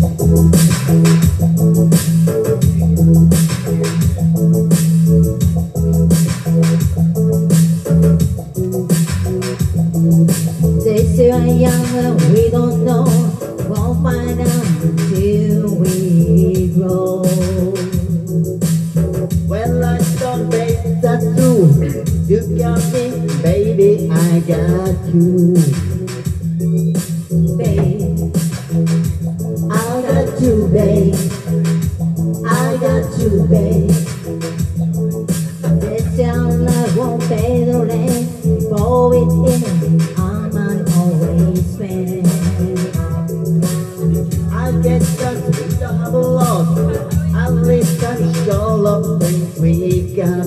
They say I'm young and we don't know. Won't find out until we grow. Well, I don't make that's true. You got me, baby, I got you. Babe, I got you, babe. I got you, babe. This young love won't fade away. For it in, I might always spend. I get just with the humble love. At least I'm sure of things we got.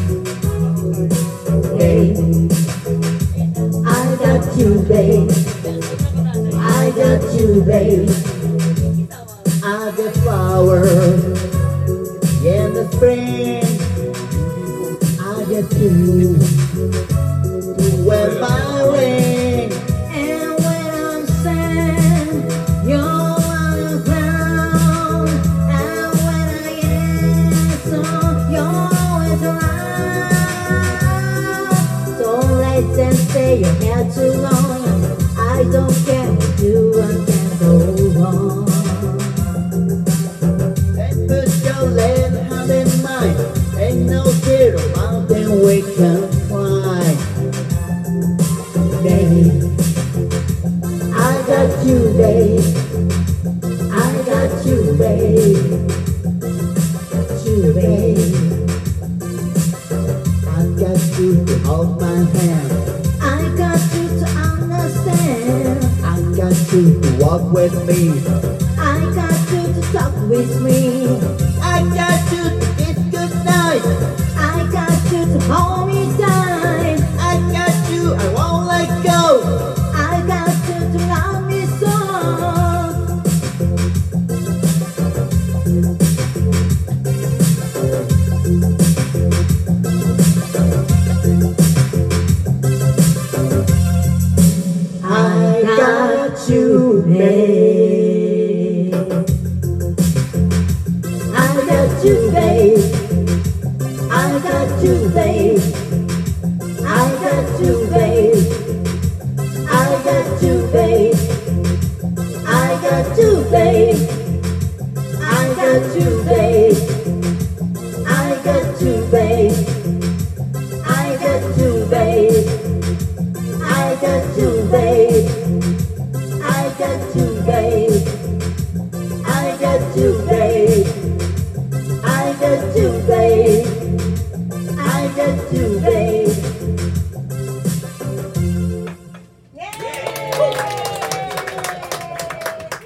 Babe, I got you, babe. I got you, babe. I get flowers in the spring. I get you to wear my ring. And when I'm sad, you're on the ground. And when I answer, you're always around. Don't let them say your hair too long. I don't care what you can go wrong. And put your left hand in mine. Ain't no fear about them we can fly. Babe, I got you, babe. I got you, babe. You, babe. I got you to hold my hand. I got you to understand. I got you to walk with me. I got you to talk with me. I got you to kiss goodnight. I got you to hold me tight. I got you, I won't let go. I got you to love me so. I got you, babe. I got you, babe. I got you, babe. I got you, babe. I got you, babe. I got you, babe. I got you, babe. I got you, babe. I got you, babe. I got you, babe. I got you, babe. I got you, babe. I got you, babe. I got you, babe.